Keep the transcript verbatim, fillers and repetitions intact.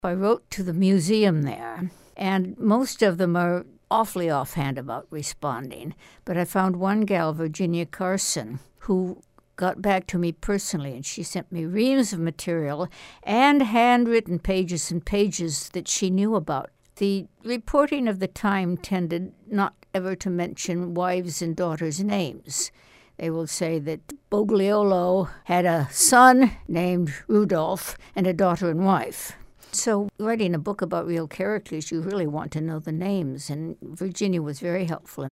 I wrote to the museum there, and most of them are awfully offhand about responding. But I found one gal, Virginia Carson, who got back to me personally, and she sent me reams of material and handwritten pages and pages that she knew about. The reporting of the time tended not ever to mention wives' and daughters' names. They will say that Bogliolo had a son named Rudolph and a daughter and wife. So writing a book about real characters, you really want to know the names, and Virginia was very helpful.